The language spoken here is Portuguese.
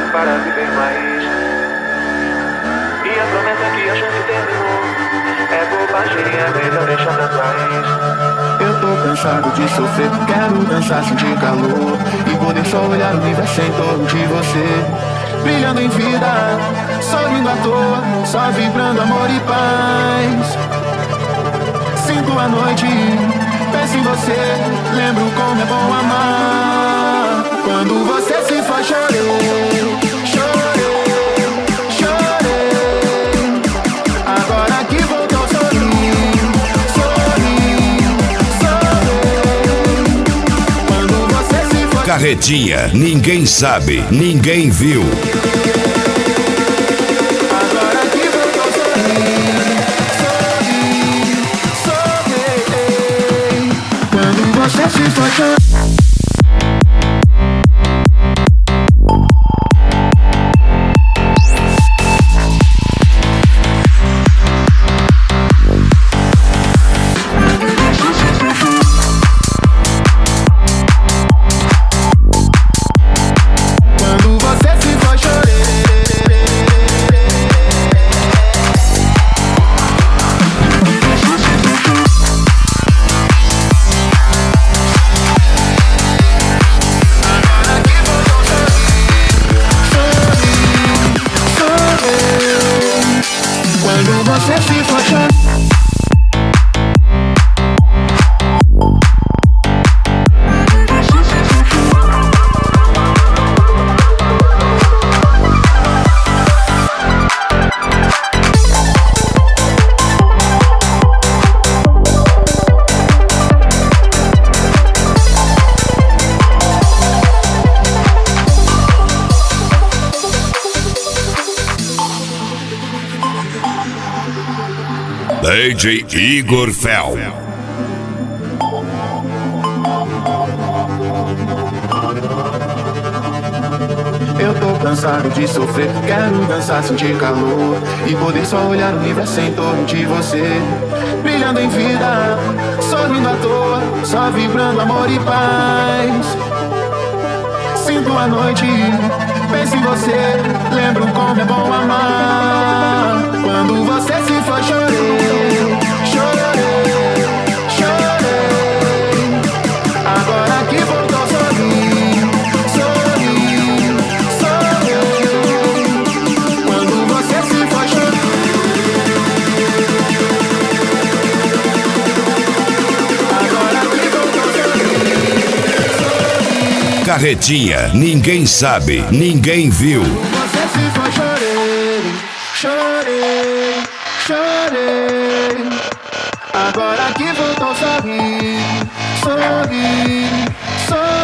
para viver mais. E a promessa que a chance terminou é bobagem, é melhor deixar pra trás. Eu tô cansado de sofrer, quero dançar, sentir calor e poder só olhar o universo em torno de você, brilhando em vida, sorrindo à toa, só vibrando amor e paz. Sinto a noite, penso em você, lembro como é bom amar. Quando você se foi, chorei, chorei, chorei. Agora que voltou, sorri, sorri, sorri. Quando você se foi, Carretinha, ninguém sabe, ninguém viu. agora que voltou, sorri, sorri, sorri. Quando você se foi, chorei. Quando você se foi, chorei. Agora que voltou, sorri, sorri. Quando você se foi, chorei. DJ Igor Fel. Eu tô cansado de sofrer, quero dançar, sentir calor e poder só olhar o universo em torno de você, brilhando em vida, sorrindo à toa, só vibrando amor e paz. Sinto a noite, penso em você, lembro como é bom amar. Quando você se foi, chorei, chorei, chorei. Agora que voltou, sorri, sorri, sorri. Quando você se foi, chorei. Agora que voltou, sorri. Carretinha, ninguém sabe, ninguém viu. Você se foi, chorei, chorei, chorei. Agora que voltou, sorri, sorri, sorri.